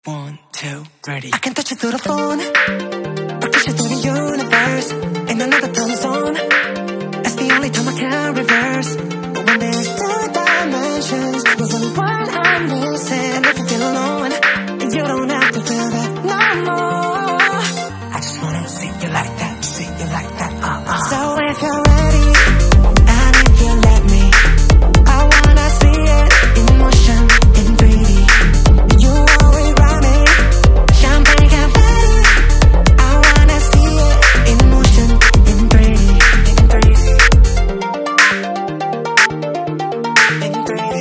1, 2, ready. I can touch you through the phone, or kiss you through the universe, in another time zone. That's the only time I can reverse. But when there's two dimensions, there's only one I'm missing. If you feel alone, and you don't have to feel that no more. I just wanna see you like that, see you like that. So if you're ready, and if you let me, I wanna see it in motion, in 3D. You always ride me, champagne confetti. I wanna see it in motion, in 3D, in 3D, in 3D,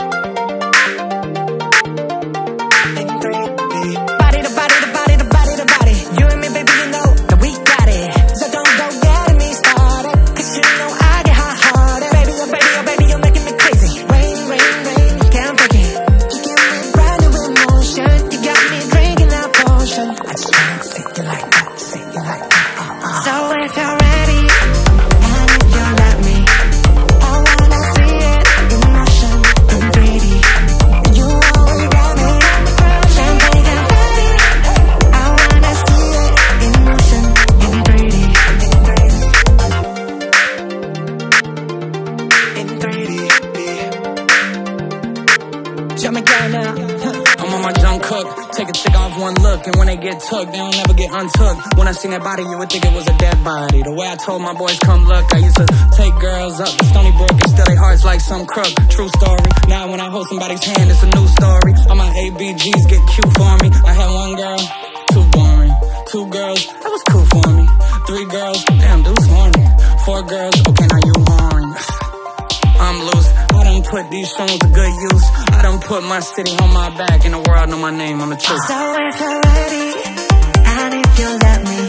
in 3D. Body to body to body to body to body. You and me, baby, you know that we got it. So don't go getting me started, 'cause you know I get hot-hearted. Baby, oh baby, oh baby, you're making me crazy. Rain, rain, rain, can't break it. You give me brand new emotion. You got me drinking that potion. I just wanna see you like that, see you like that. So if you're ready, and if you let me, I wanna see it in motion, in 3D. You always got me, champagne confetti. I wanna see it in motion, in 3D, in 3D, in 3D. Jump again now. I'm on my jump cook. Take a chick off one look, and when they get took, they don't ever get untook. When I seen that body, you would think it was a dead body. The way I told my boys, come look, I used to take girls up to Stony Brook and steal their hearts like some crook. True story. Now when I hold somebody's hand, it's a new story. All my ABGs get cute for me. I had one girl, too boring. 2 girls, that was cool for me. 3 girls, damn, dude's horny. 4 girls, okay, now you whoring. I'm loose. I done put these songs to good use. I done put my city on my back, and the world know my name, I'm the truth. So if you're ready, and if you let me,